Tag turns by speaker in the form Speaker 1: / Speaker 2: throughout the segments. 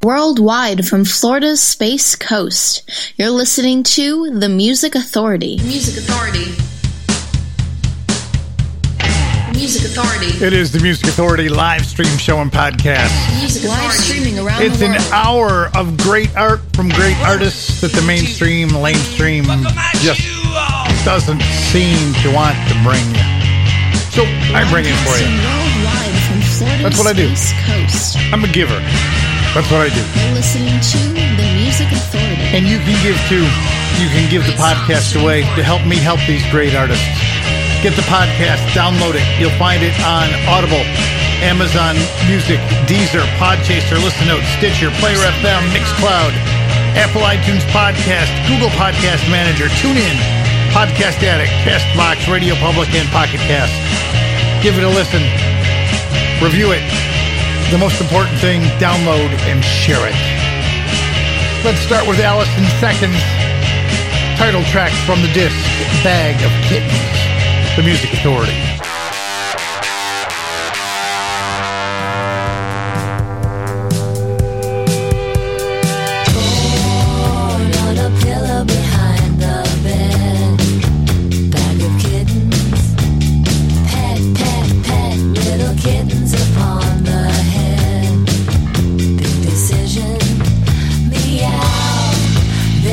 Speaker 1: Worldwide from Florida's Space Coast, you're listening to The Music Authority. Music Authority. Music Authority.
Speaker 2: It is the Music Authority live stream show and podcast.
Speaker 1: Music live streaming around
Speaker 2: it's
Speaker 1: the world.
Speaker 2: It's an hour of great art from great artists that the mainstream, lamestream just doesn't seem to want to bring you. So I bring it for you.
Speaker 1: Worldwide from Florida's
Speaker 2: That's what I do.
Speaker 1: Space Coast.
Speaker 2: I'm a giver. That's what I do.
Speaker 1: You're listening to The Music Authority.
Speaker 2: And you can give too. You can give the podcast away to help me help these great artists. Get the podcast, download it. You'll find it on Audible, Amazon Music, Deezer, Podchaser, Listen Notes, Stitcher, Player FM, Mixcloud, Apple iTunes Podcast, Google Podcast Manager, TuneIn, Podcast Addict, Castbox, Radio Public, and Pocket Cast. Give it a listen. Review it. The most important thing, download and share it. Let's start with Alice in Seconds. Title track from the disc, Bag of Kittens. The Music Authority.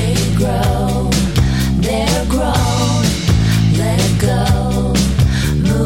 Speaker 3: Grown, let it go.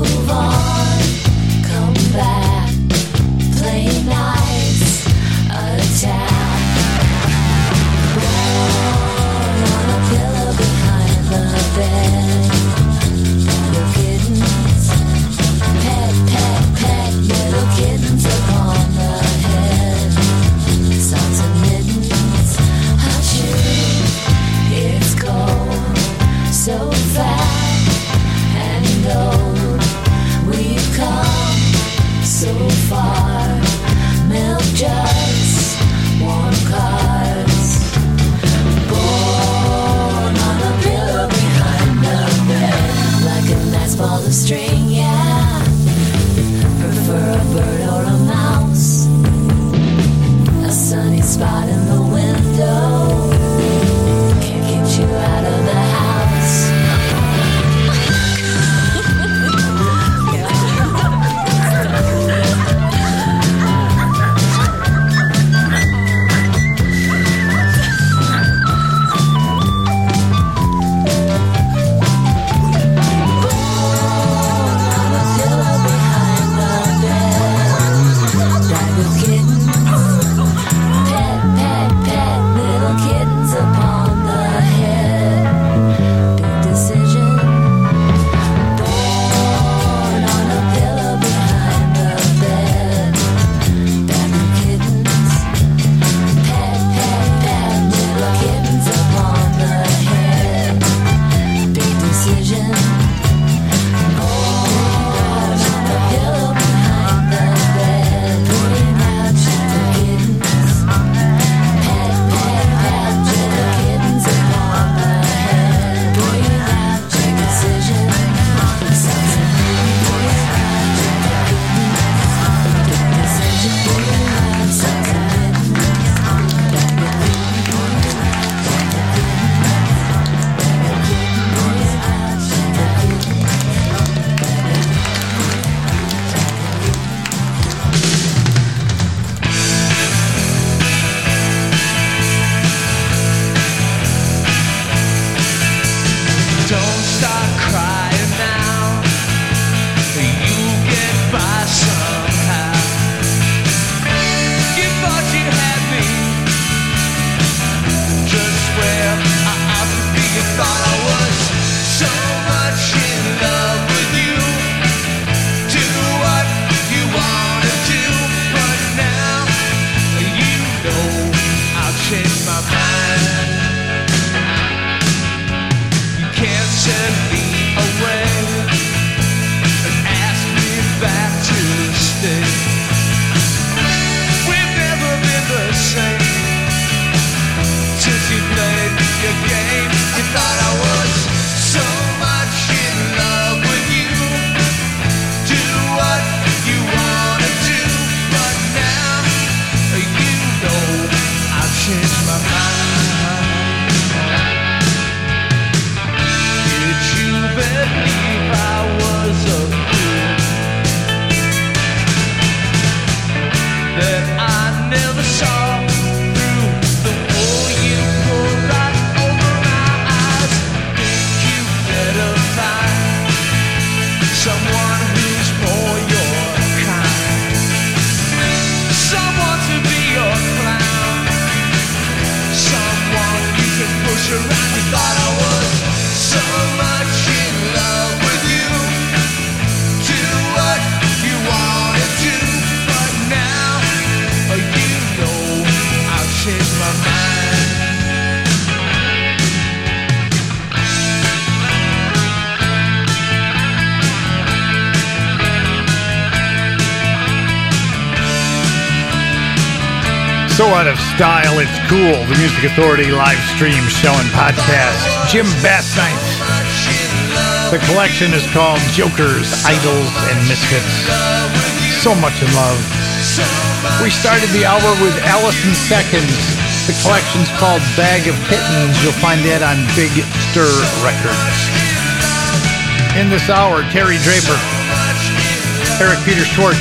Speaker 2: So out of style, it's cool. The Music Authority live stream show and podcast. Jim Bass Night. The collection is called Jokers, Idols, and Misfits. So much in love. We started the hour with Alice in Seconds. The collection's called Bag of Kittens. You'll find that on Big Stir Records. In this hour, Terry Draper, Eric Peter Schwartz,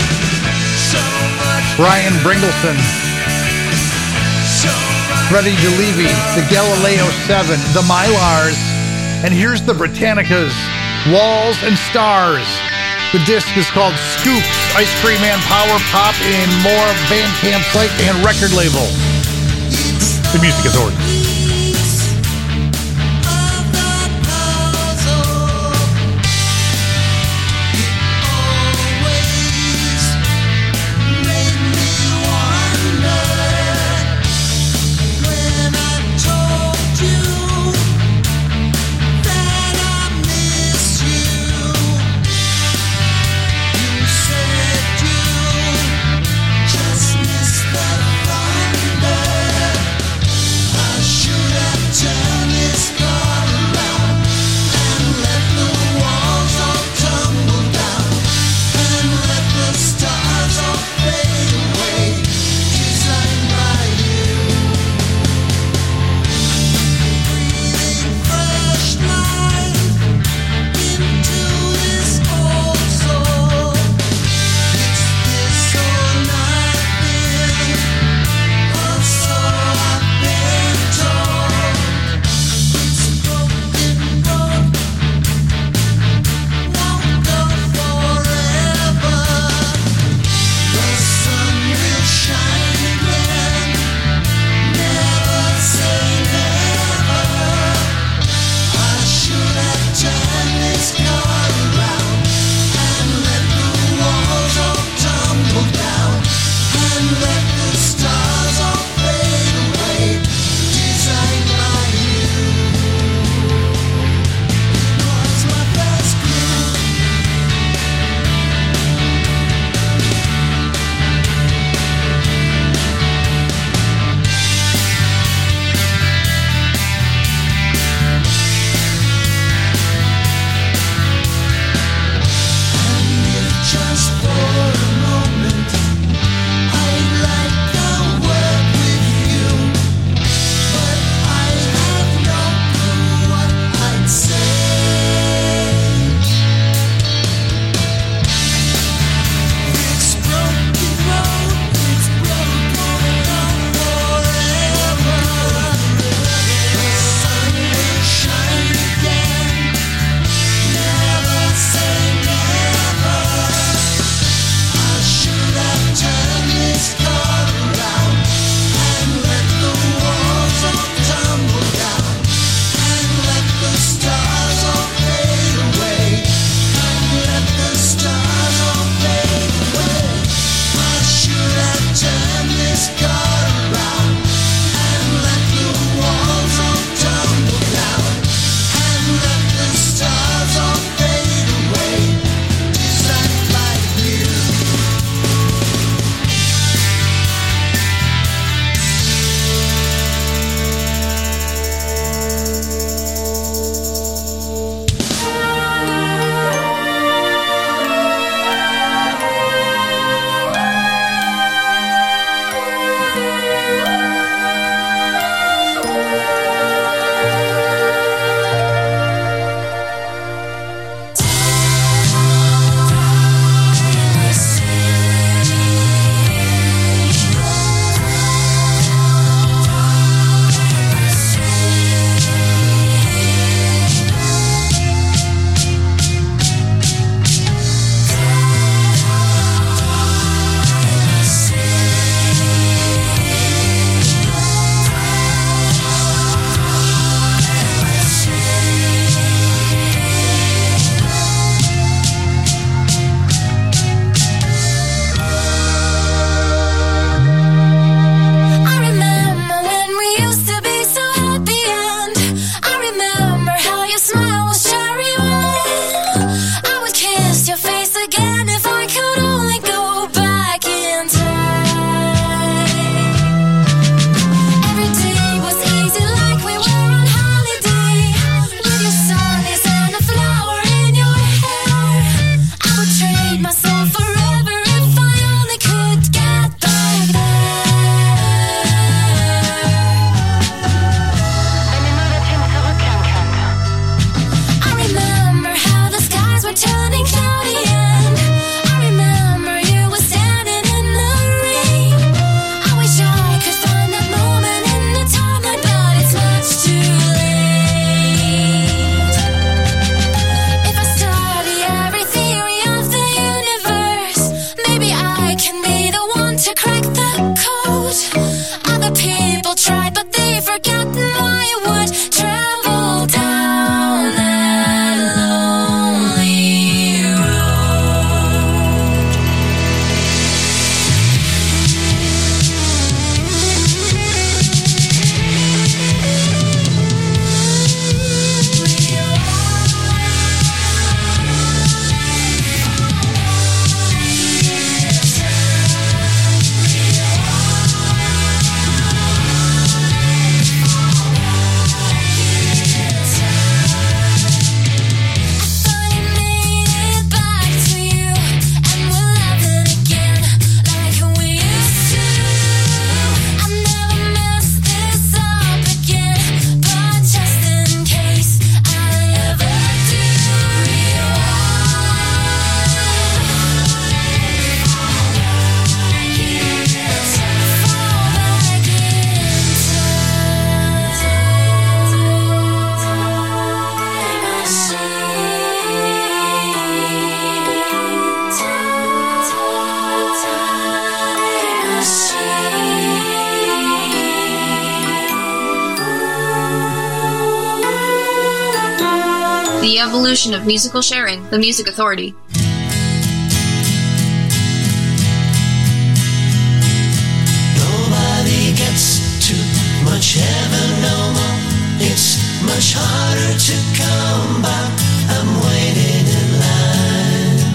Speaker 2: Brian Bringleson, Freddie DeLevy, the Galileo 7, the Mylars, and here's the Britannicas, Walls and Stars. The disc is called Scoops, Ice Cream Man Power Pop, and more Bandcamp site and record label. The Music Authority.
Speaker 3: Just miss the thunder. coat. Other people tried, but they've forgotten why you would travel down that lonely road.
Speaker 4: The evolution of musical sharing, the Music Authority.
Speaker 5: Nobody gets too much heaven no more. It's much harder to come by. I'm waiting in line.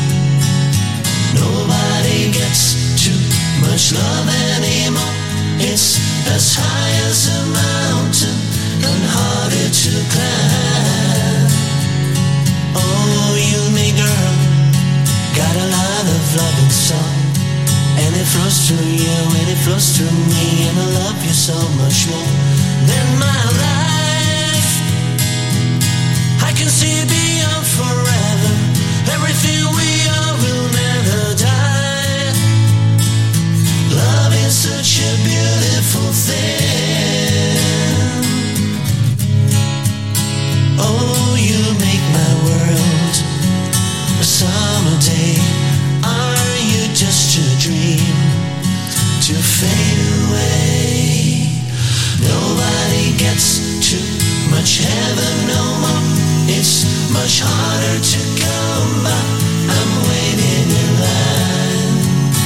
Speaker 5: Nobody gets too much love anymore. It's as high as a mountain and harder to climb. Oh, you and me, girl, got a lot of love inside. And it flows through you, and it flows through me. And I love you so much more than my life. I can see beyond forever. Everything we are will never die. Love is such a beautiful thing. Oh, you make my world a summer day. Are you just a dream to fade away? Nobody gets too much heaven no more. It's much harder to come by. I'm waiting in line.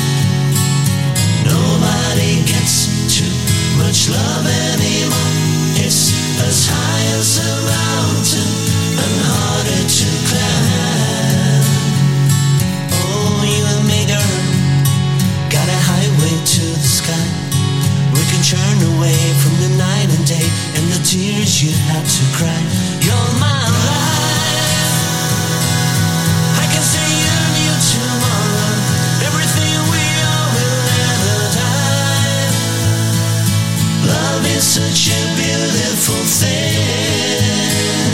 Speaker 5: Nobody gets too much love anymore. It's as high as a mountain and harder to climb. Oh, you and me, girl, got a highway to the sky. We can turn away from the night and day and the tears you had to cry. You're my life. I can see a new tomorrow. Everything we are will never die. Love is such a beautiful thing.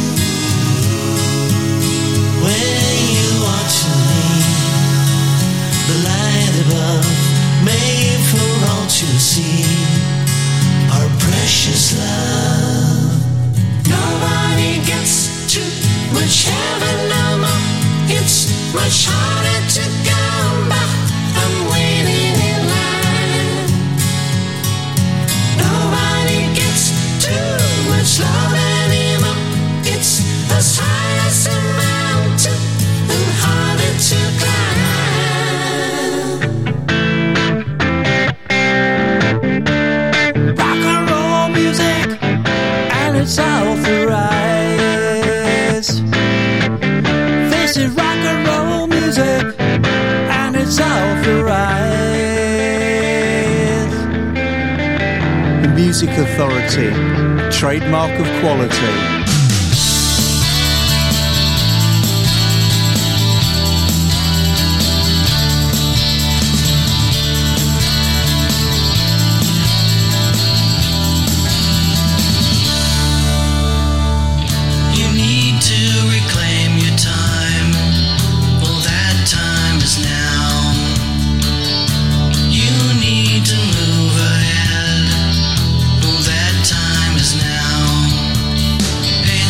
Speaker 5: When you are to me, the light above, made for all to see, our precious love. Nobody gets too much heaven no more. It's much harder to come by. I'm waiting in line. Nobody gets too much love anymore. It's as high as a mountain and harder to climb. Rock and roll music, and it's authorized. This is rock and roll music, and it's authorized.
Speaker 6: The Music Authority, trademark of quality.
Speaker 5: You need to reclaim your time. Well, that time is now. You need to move ahead. Well, that time is now. Hey,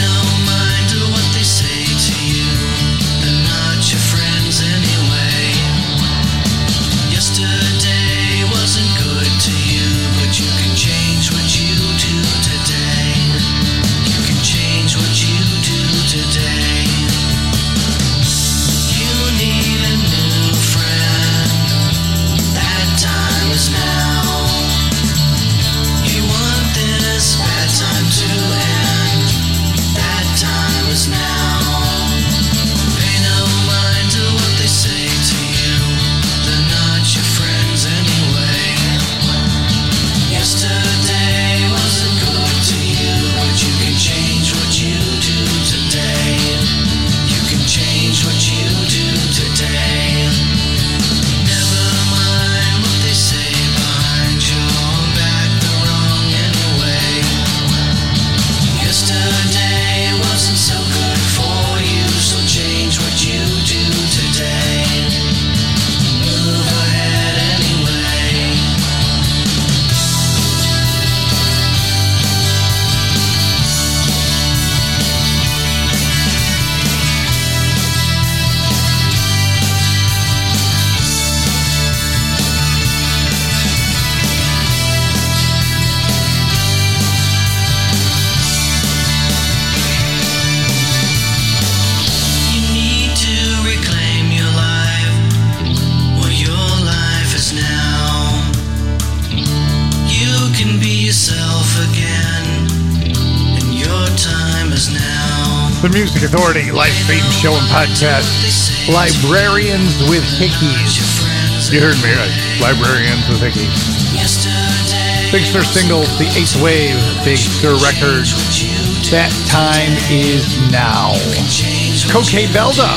Speaker 2: The Music Authority live stream show and podcast. Librarians with Hickeys. You heard me right. Librarians with Hickeys. Big Sur singles, The Eighth Wave, Big Sur Records. That Time Is Now. Cokebelda.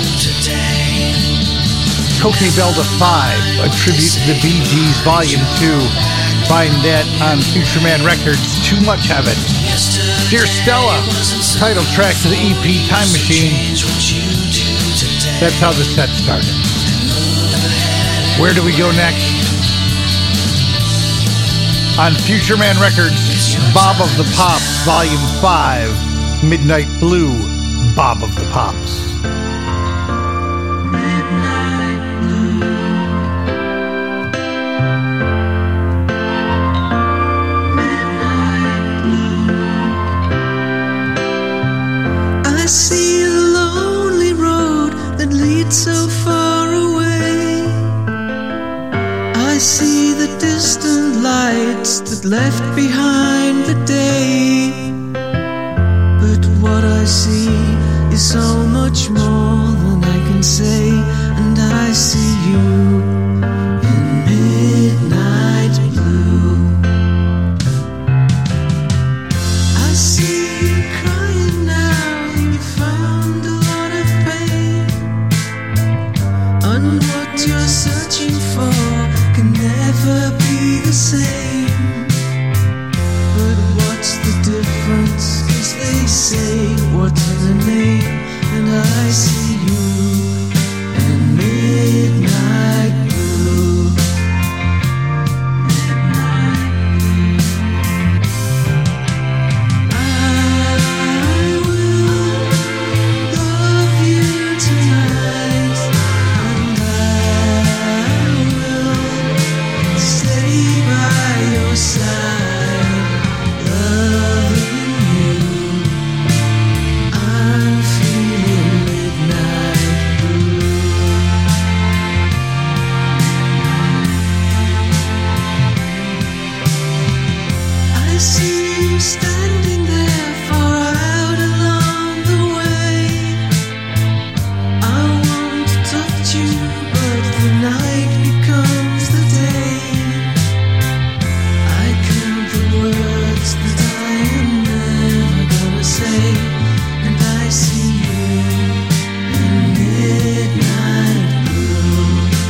Speaker 2: Cokebelda 5, a tribute to the Bee Gees Volume 2. Find that on Futureman Records, Too Much of It. Dear Stella, title track to the EP Time Machine. That's how the set started. Where do we go next? On Futureman Records, Bob of the Pops, Volume 5, Midnight Blue, Bob of the Pops.
Speaker 7: I see the lonely road that leads so far away. I see the distant lights that left behind the day. But what I see is so much more than I can say. And I see you in midnight blue. I see you crying now. You found a lot of pain, and what you're searching for can never be the same. But what's the difference? 'Cause they say what's in a name, and I see you in midnight blue. I will love you tonight, and I will stay by your side, loving you. I'm feeling midnight blue. I see you standing there far out along the way. I want to touch you, but the night becomes the day. I count the words that I am never gonna say, and I see you in midnight blue.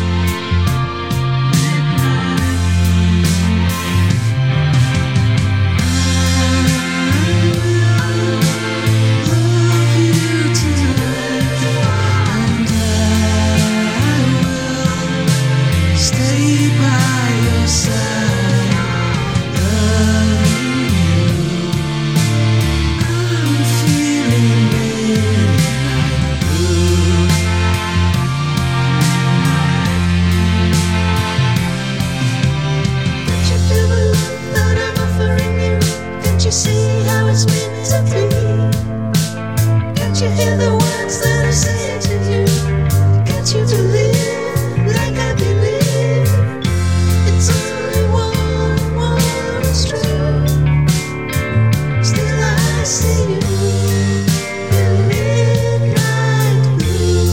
Speaker 7: Love you tonight, and I will stay by your side, loving you. I'm feeling midnight blue. Can't you feel the love that I'm offering you? Can't you see how it's meant to be? Can't you hear the words that I say to you? Can't you believe like I believe? It's only one, it's true. Still I see you in midnight blue.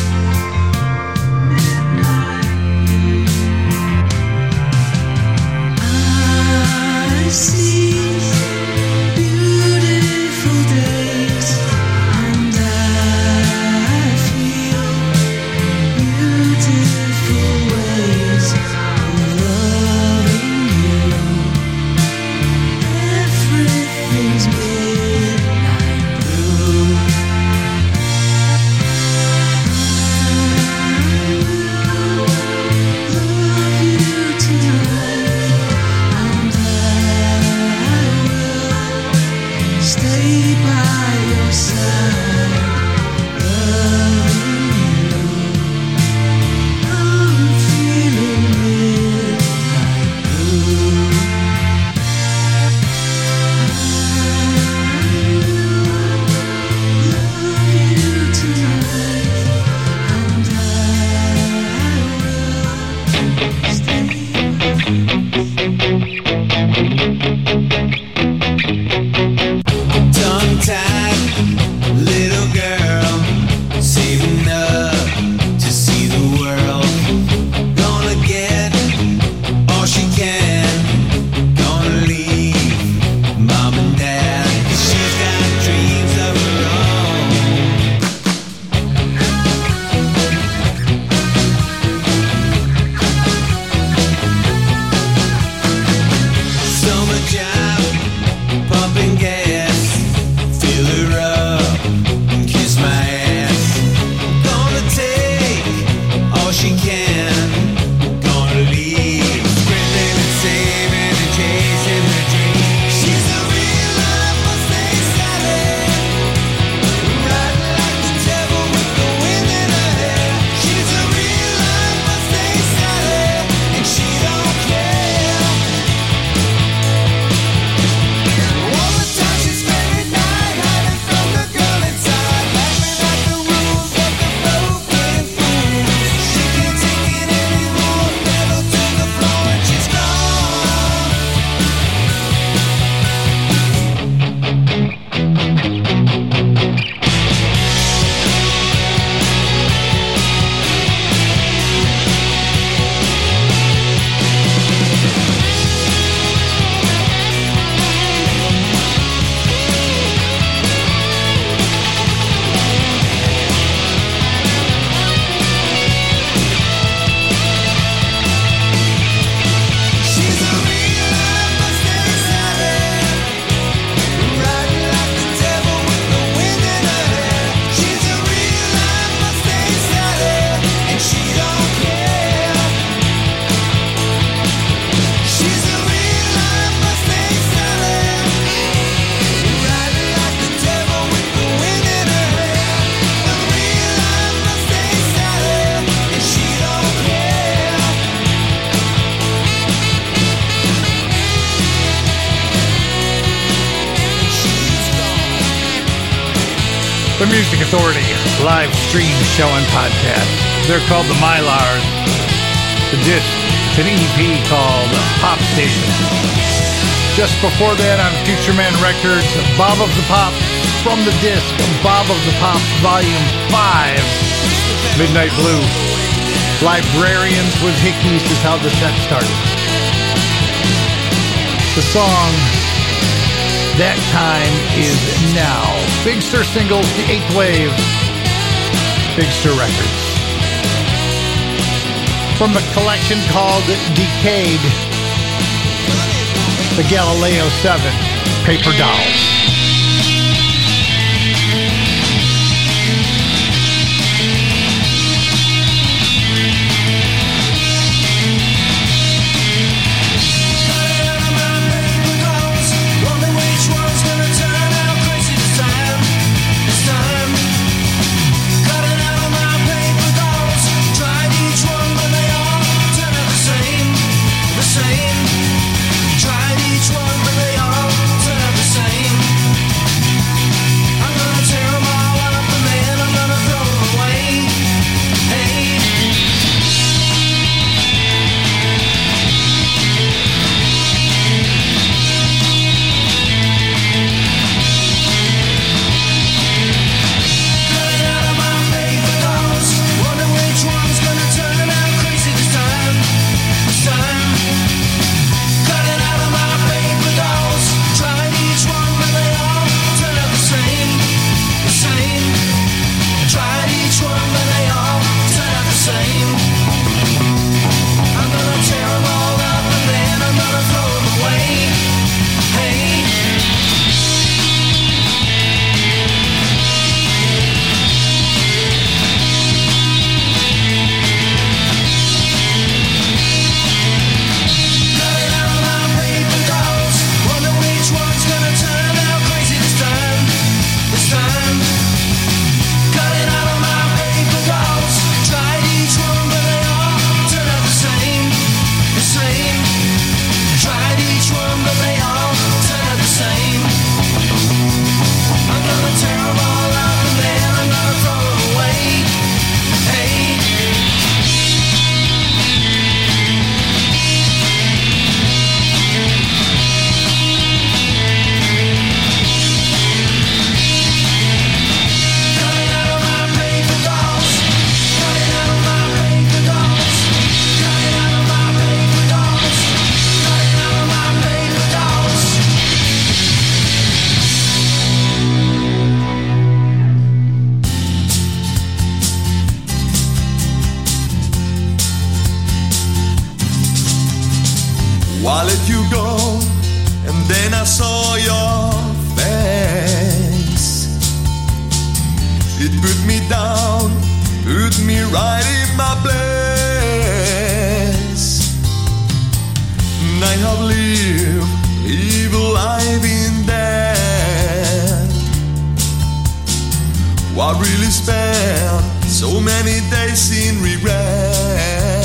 Speaker 7: I see beautiful days, and I feel beautiful ways of loving you. Everything's midnight blue. I will love you tonight, and I
Speaker 2: The Music Authority live stream show and podcast. They're called the Mylars. The disc, it's an EP called Pop Station. Just before that on Future Man Records, Bob of the Pops from the disc, Bob of the Pops Volume 5, Midnight Blue. Librarians with Hickeys is how the set started. The song That Time Is Now. Big Stir Singles, The Eighth Wave, Big Stir Records. From the collection called Decade, the Galileo 7, Paper Dolls.
Speaker 8: I let you go, and then I saw your face. It put me down, put me right in my place. And I have lived a life in there. I really spent so many days in regret.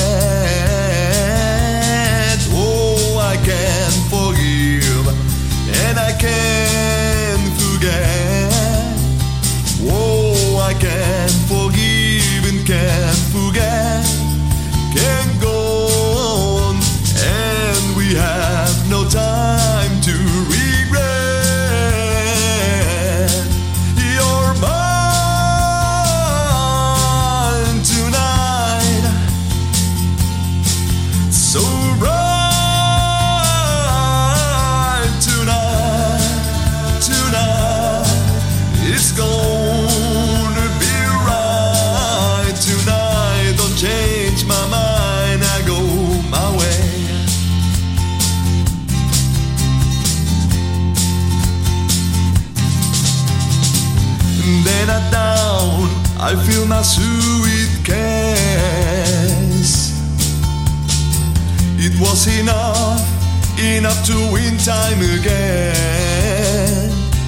Speaker 8: I can't forgive and I can't forget. Oh, I can't forgive and can't forget. Can't go on, and we have no time to regret. You're mine tonight, so bright. It's gonna be right tonight. Don't change my mind, I go my way. And then I down, I feel my suitcase. It was enough to win time again.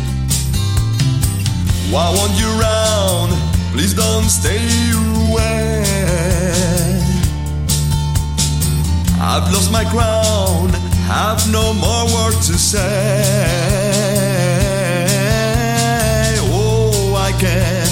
Speaker 8: I want you round, please don't stay away. I've lost my crown, have no more words to say. Oh, I can't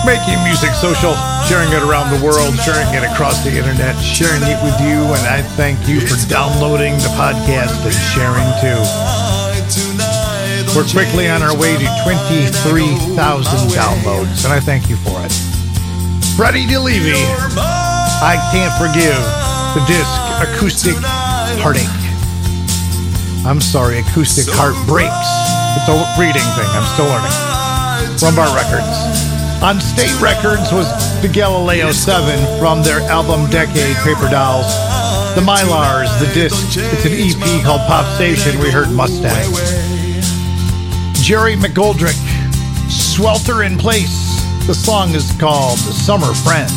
Speaker 2: making music social, sharing it around the world, sharing it across the internet, sharing it with you, and I thank you for downloading the podcast and sharing too. We're quickly on our way to 23,000 downloads, and I thank you for it. Freddie DeLevy, I Can't Forgive, the disc, Acoustic Heartache. I'm sorry, Acoustic Heartbreaks. It's a reading thing, I'm still learning. Rumbar Records. On State Records was the Galileo 7 from their album Decade, Paper Dolls. The Mylars, the disc, it's an EP called Pop Station, we heard Mustang. Jerry McGoldrick, Swelter in Place. The song is called Summer Friends.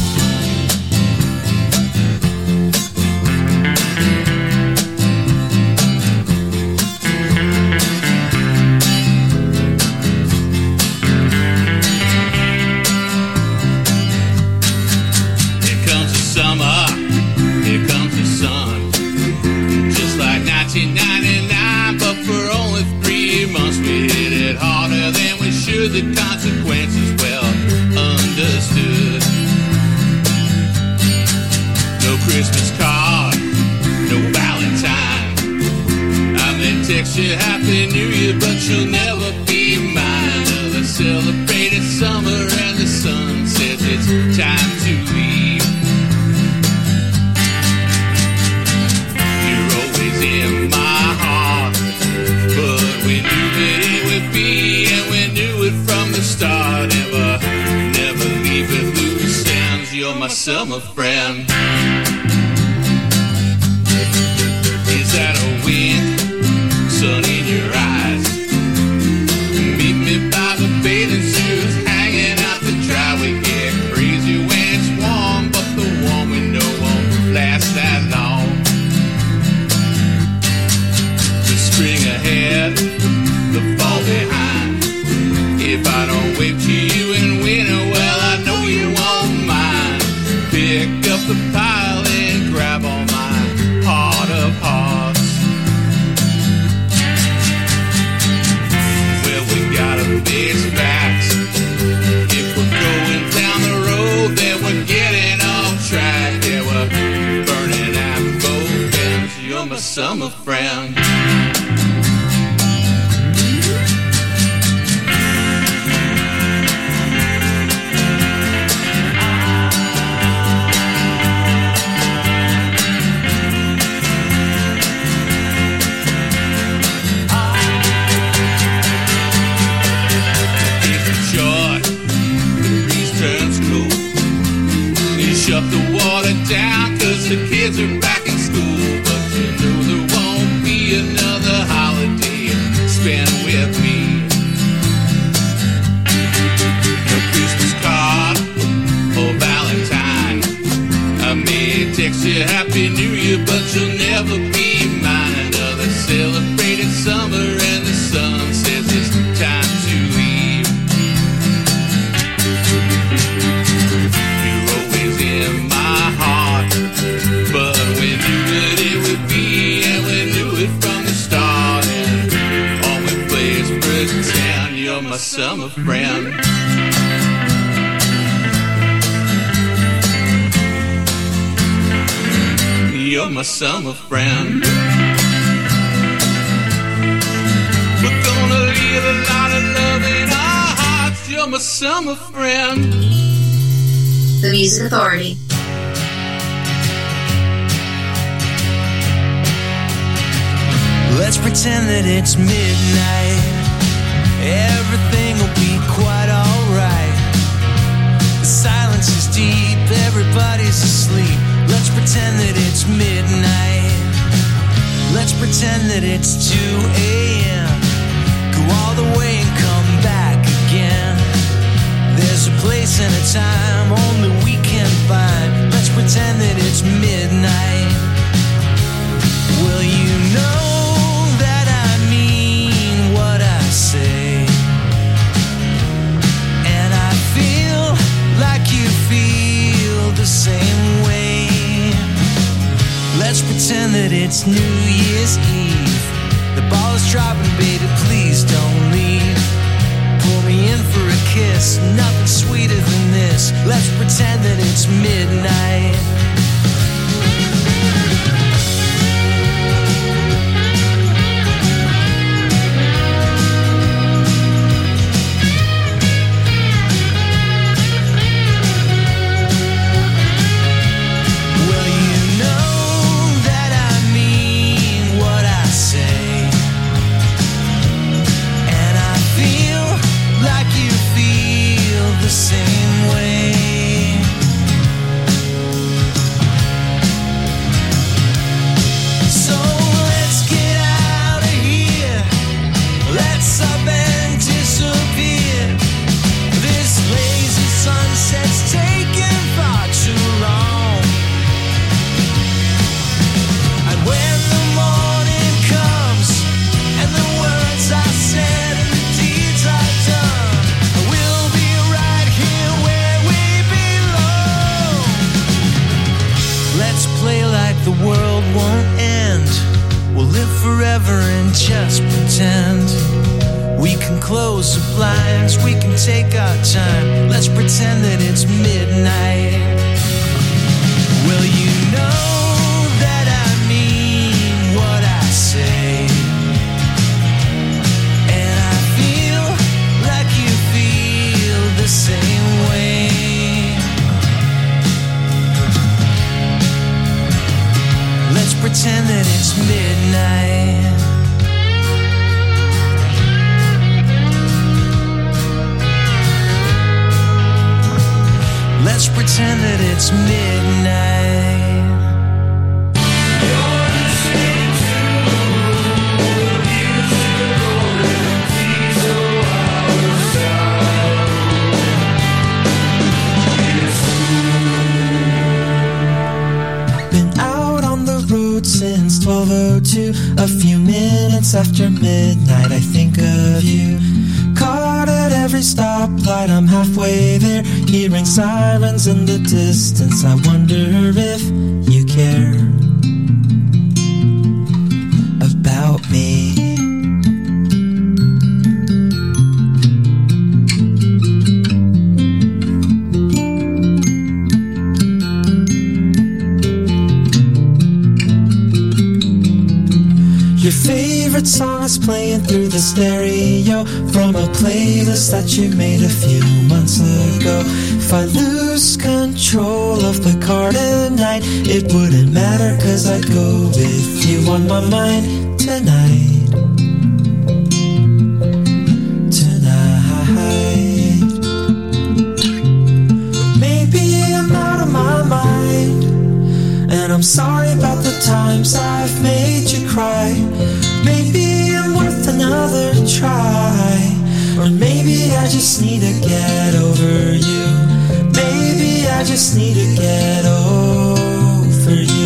Speaker 9: Here comes the summer, here comes the sun. Just like 1999, but for only 3 months we hit it harder than we should. The consequences well understood. No Christmas card, no Valentine. I may text you Happy New Year, but you'll never be mine. The celebrated summer and the sun says it's time to leave. You're always in my heart, but we knew that it would be, and we knew it from the start. Never leave it loose ends. You're my summer friend. Is that a wind? Sun in your eyes. Meet me by the bathing suits, hanging out to dry. We get crazy when it's warm, but the warm we know won't last that long. The spring ahead, the fall behind. If I don't wave to you in winter, well, I know you won't mind. Pick up the pile and grab on my heart of hearts. Well, we gotta face facts. If we're going down the road, then we're getting off track. Yeah, we're burning at both ends. You're my summer friend. Shut the water down, cause the kids are back in school. But you know there won't be another holiday spent with me. No Christmas card or Valentine. I may text you Happy New Year, but you'll never be mine. Another celebrated summer and the sun says it's time to leave. In my heart, but we knew that it would be, and we knew it from the start. And all we play is pretend. You're my summer friend. You're my summer friend. We're gonna leave a lot of love in our hearts. You're my summer friend.
Speaker 4: The Music Authority.
Speaker 5: Let's pretend that it's midnight. Everything will be quite alright. The silence is deep, everybody's asleep. Let's pretend that it's midnight. Let's pretend that it's 2 a.m. Go all the way and come back again. There's a place and a time only we can find. Let's pretend that it's midnight. Well, you know that I mean what I say, and I feel like you feel the same way. Let's pretend that it's New Year's Eve. The ball is dropping, baby, please don't leave. Pull me in for a kiss, nothing sweeter
Speaker 7: it's midnight. Just pretend we can close the blinds, we can take our time. Let's pretend that it's midnight. Well, you know that I mean what I say, and I feel like you feel the same way. Let's pretend that it's midnight. Let's pretend that it's midnight. You're listening to the music authority. Been out on the road since 12:02. A few minutes after midnight, I think of you. Caught at every stoplight, I'm halfway there, hearing sirens in the distance. I wonder if you care about me. Your favorite song is playing through the stereo from a playlist that you made a few months ago. If I lose control of the car tonight, it wouldn't matter, 'cause I'd go with you on my mind tonight. Tonight. Maybe I'm out of my mind, and I'm sorry about the times I've made you cry. Maybe I'm worth another try, or maybe I just need to get over you. Maybe I just need to get over you.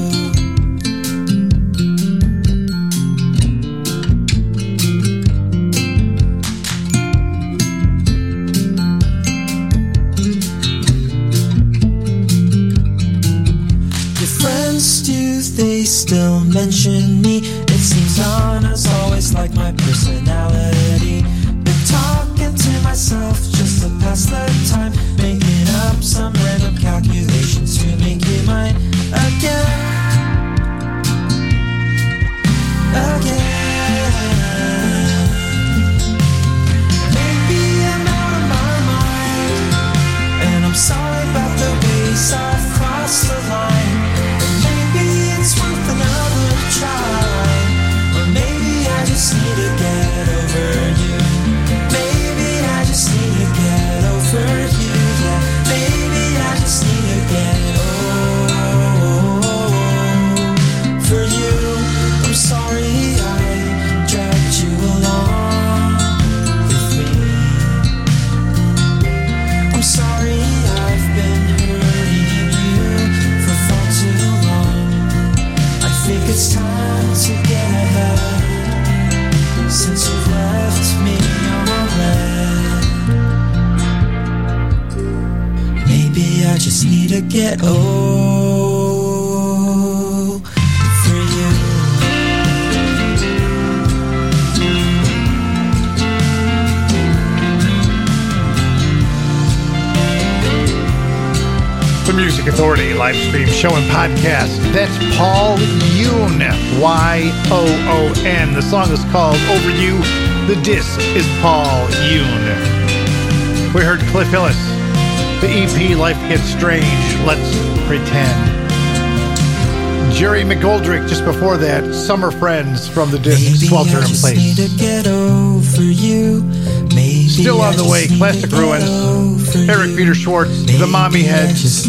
Speaker 7: Your friends, do they still mention me? It seems honest, always like my personality. Been talking to myself just to pass the time, making up some random calculations to make you mine again. Again. Maybe I'm out of my mind, and I'm sorry about the ways I've crossed the line. Maybe it's worth another try, or maybe I just need to get over you. Maybe I just need to get over you. Yeah. Maybe I just need to get over you. I'm sorry I dragged you along with me. I'm sorry I've been hurting you for far too long. I think it's time to get ahead, since you've left me on red. Maybe I just need to get over you.
Speaker 2: Music Authority live stream show and podcast. That's Paul Yoon, Y-O-O-N. The song is called Over You. The disc is Paul Yoon. We heard Cliff Hillis. The EP Life Gets Strange, Let's Pretend. Jerry McGoldrick just before that, Summer Friends from the disc Swelter in Place. Still on the way, Classic Ruins, Eric Peter Schwartz, The Mommy Heads.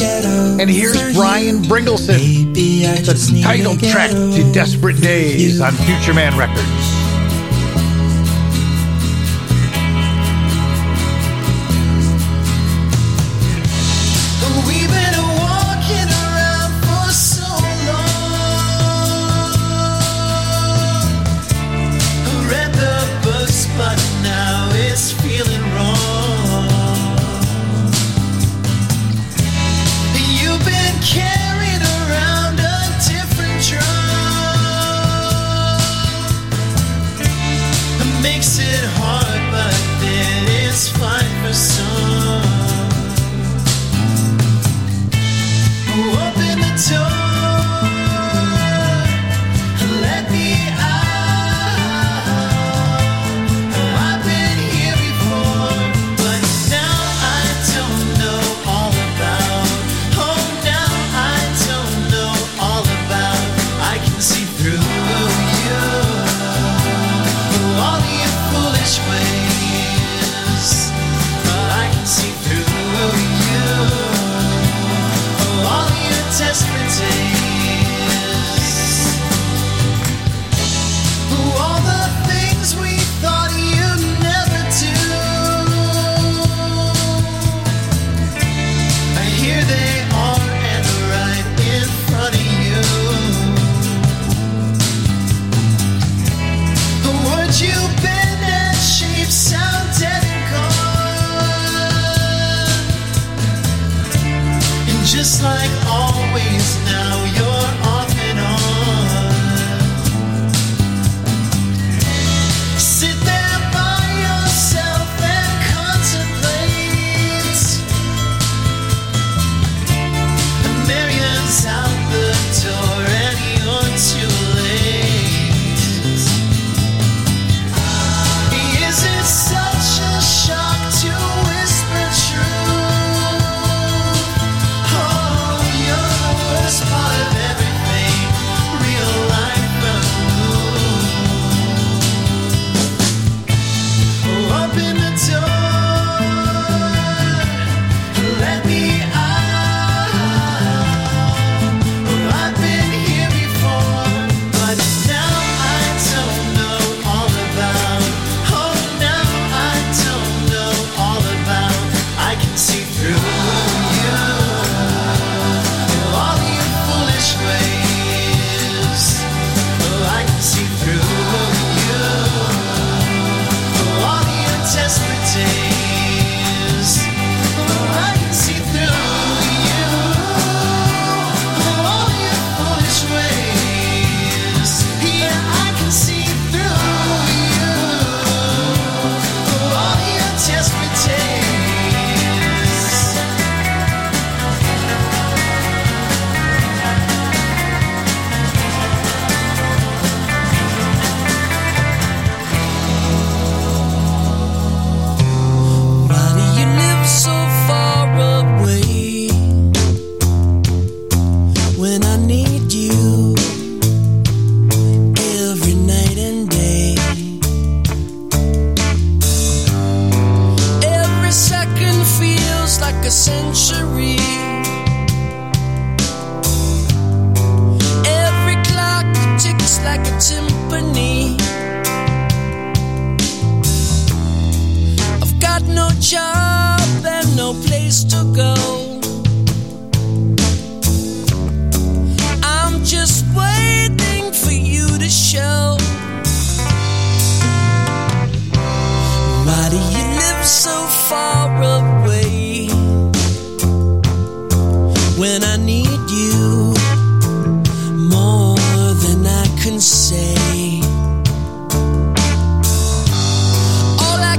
Speaker 2: And here's Brian Bringleson, the title track to Desperate Days on Future Man Records.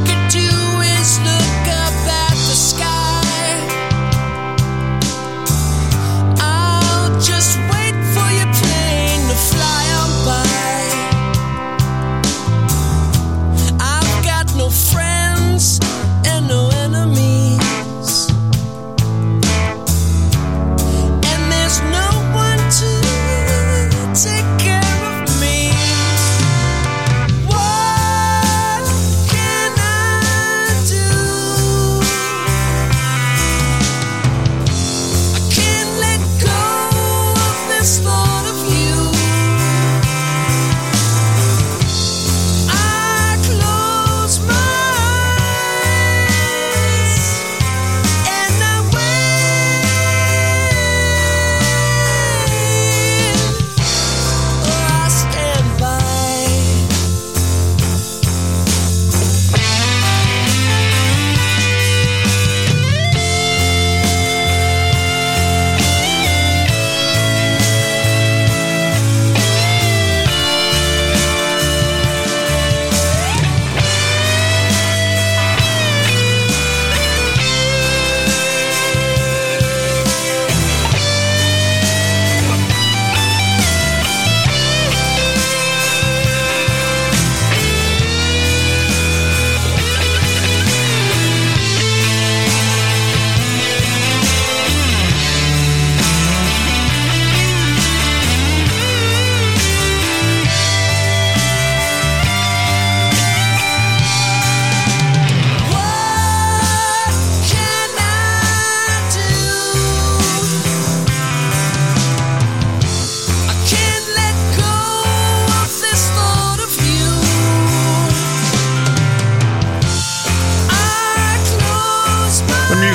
Speaker 5: All I could do is look up at the sky.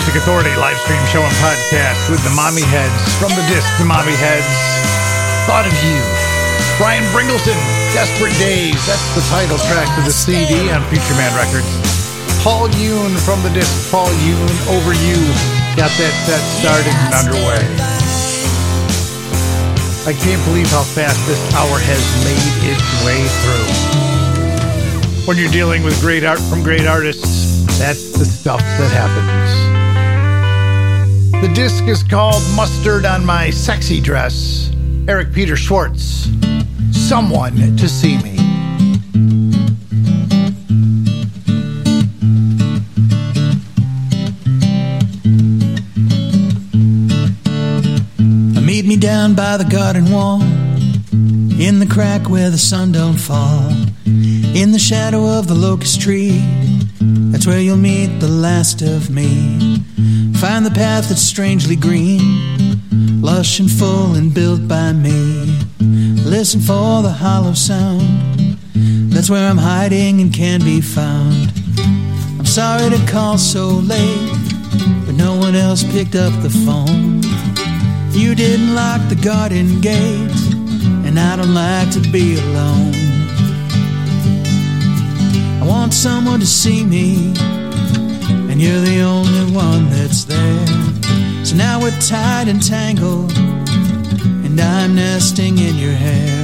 Speaker 2: Music Authority live stream show and podcast with the Mommy Heads. From the disc, the Mommy Heads, Thought of You. Brian Bringleton, Desperate Days. That's the title track to the CD on Future Man Records. Paul Yoon from the disc, Paul Yoon, Over You. Got that set started and underway. I can't believe how fast this hour has made its way through. When you're dealing with great art from great artists, that's the stuff that happens. The disc is called Mustard on My Sexy Dress. Eric Peter Schwartz, Someone to See Me.
Speaker 10: Meet me down by the garden wall, in the crack where the sun don't fall, in the shadow of the locust tree. That's where you'll meet the last of me. Find the path that's strangely green, lush and full and built by me. Listen for the hollow sound, that's where I'm hiding and can be found. I'm sorry to call so late, but no one else picked up the phone. You didn't lock the garden gate, and I don't like to be alone. I want someone to see me, and you're the only one that's there. So now we're tied and tangled, and I'm nesting in your hair.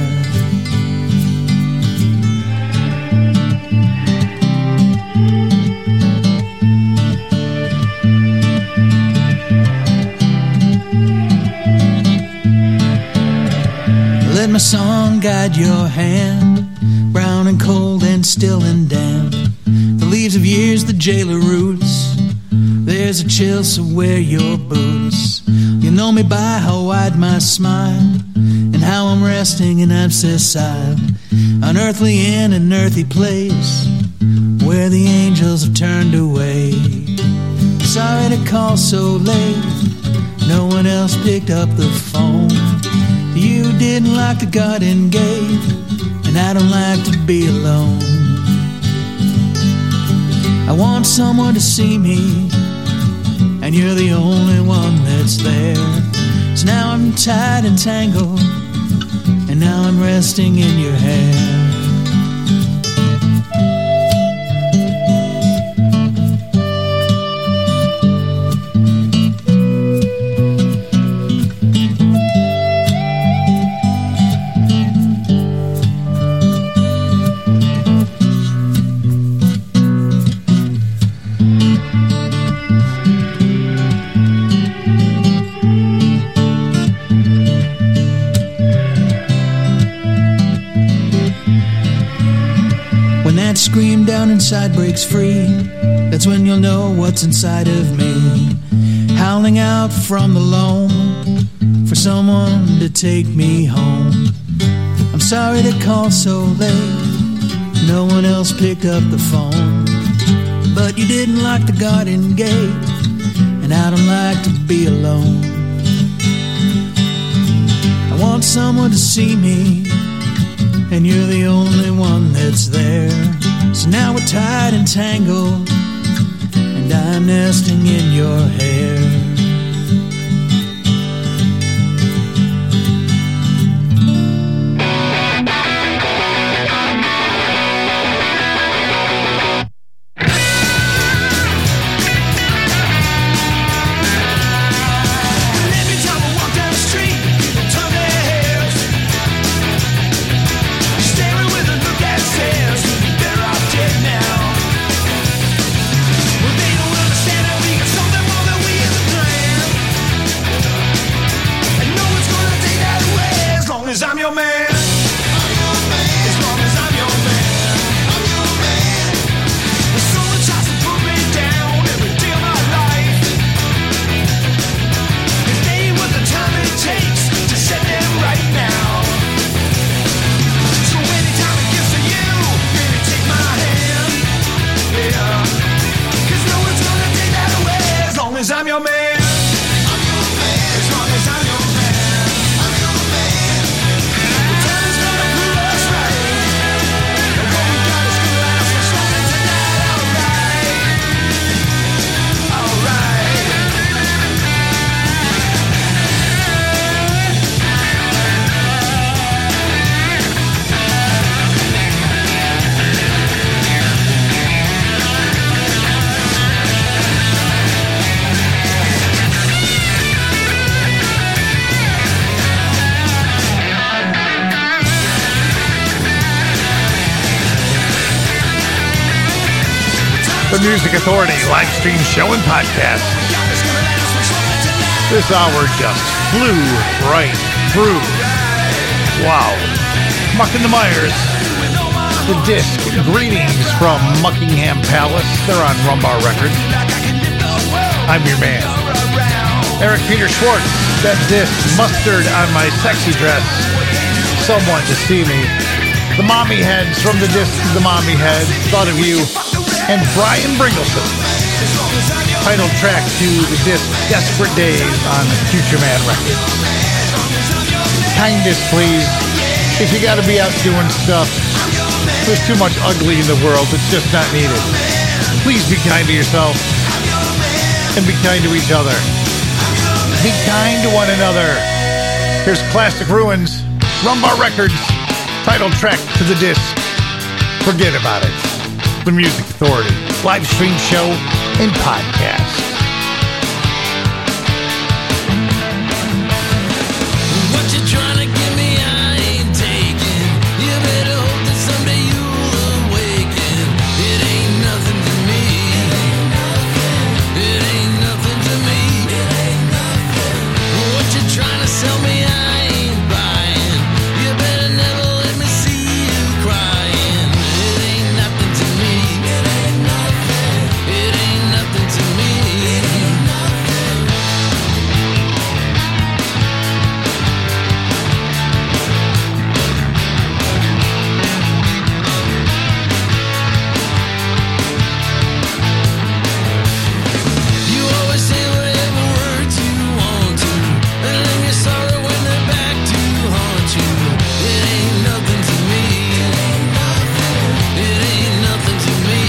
Speaker 10: Let my song guide your hand, brown and cold and still and damp. The leaves of years, the jailer roots. There's a chill, so wear your boots. You know me by how wide my smile, and how I'm resting in abscissile, unearthly in an earthy place, where the angels have turned away. Sorry to call so late, no one else picked up the phone. You didn't lock the garden gate, and I don't like to be alone. I want someone to see me, and you're the only one that's there. So now I'm tied and tangled, and now I'm resting in your hair. Scream down inside breaks free, that's when you'll know what's inside of me. Howling out from the loam, for someone to take me home. I'm sorry to call so late, no one else picked up the phone. But you didn't lock the garden gate, and I don't like to be alone. I want someone to see me, and you're the only one that's there. So now we're tied and tangled, and I'm nesting in your hair.
Speaker 5: Well, they don't understand that we got something more than we
Speaker 2: The Music Authority live stream show and podcast. This hour just flew right through. Wow. Mucking the Myers. The disc, Greetings from Muckingham Palace. They're on Rumbar Records. I'm your man. Eric Peter Schwartz. That disc, Mustard on My Sexy Dress. Someone to See Me. The Mommy Heads from the disc The Mommy Heads. Thought of You. And Brian Bringleson. Title track to the disc Desperate Days on Future Man Records. Kindness, please. If you gotta be out doing stuff, there's too much ugly in the world. It's just not needed. Please be kind to yourself. And be kind to each other. Be kind to one another. Here's Classic Ruins, Rumbar Records. Title track to the disc Forget About It. The Music Authority live stream show and podcast.
Speaker 5: What you trying to give me, I ain't taking. You better hope that someday you'll awaken. It ain't nothing to me. It ain't nothing to me. What you trying to sell me, I ain't buying. You better never let me see you crying. It ain't nothing to me. It ain't nothing to me. You always say whatever words you want to, and then you're sorry when they're back to haunt you. It ain't nothing to me. It ain't nothing to me.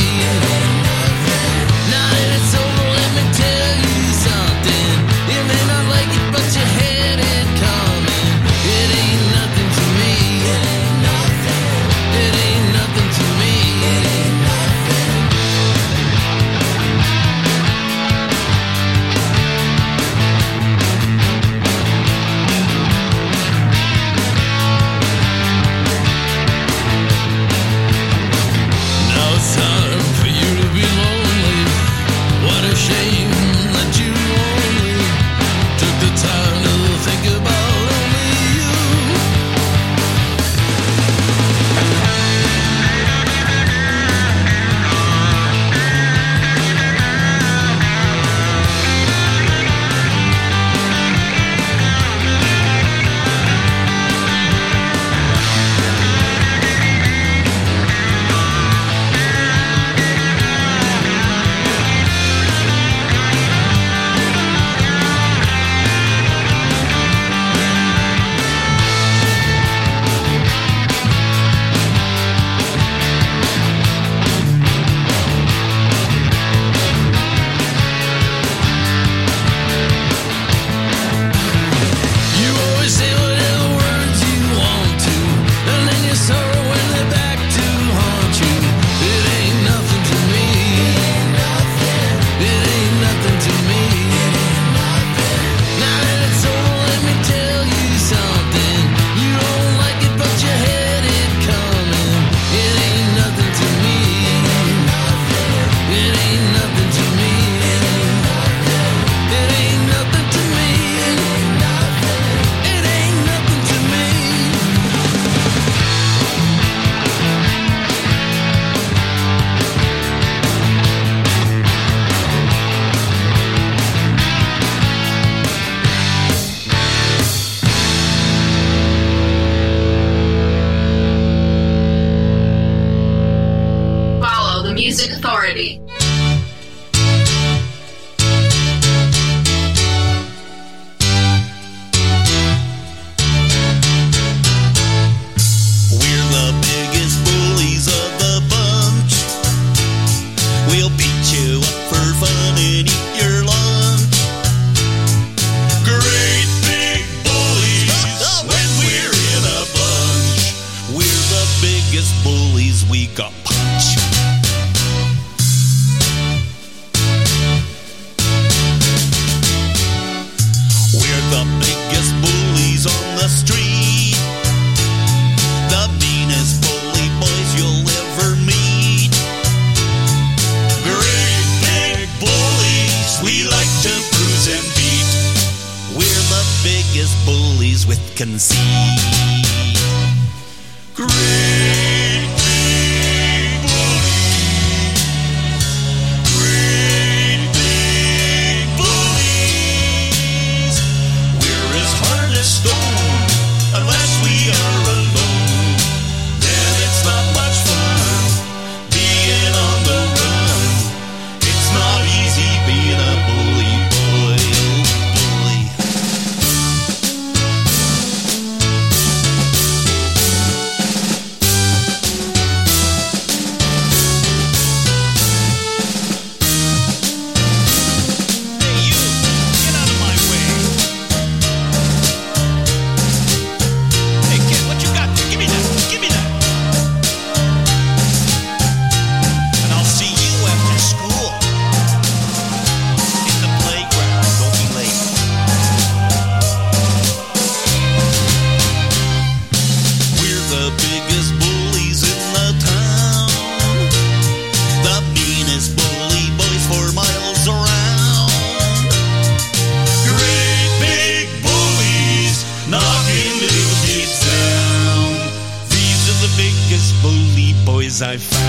Speaker 5: Now that it's over, let me tell you something. You may not like it, but you had it coming. It ain't nothing to me. It ain't nothing to me. Now it's time for you to be lonely. What a shame that you only took the time to think about only you. You always say whatever words you want to, and then you're sorry when they're back to haunt you. It ain't nothing to me. It ain't nothing to me. Now that it's over, let me tell you something. You don't like it, but you had it coming. It ain't nothing to me. It ain't nothing to me. It ain't nothing to me. It ain't nothing to me.
Speaker 4: Follow the Music Authority.
Speaker 5: We're the biggest bullies of the bunch. We'll beat you up for fun and eat your lunch. Great big bullies when we're in a bunch. We're the biggest bullies, we got punch. We're the biggest bullies on the street. The meanest bully boys you'll ever meet. Great earth can see. Great big bullies, great big bullies. We're as hard as stone unless we are alone. Then it's not much fun being on the run. It's not easy being a bully boy, oh bully. Hey you, get out of my way. Hey kid, what you got there? Give me that, give me that. And I'll see you after school. In the playground, don't be late. We're the biggest bullies in the town. The meanest bully boys for miles around. Great big bullies knocking little kids down. These are the biggest bully boys I've found.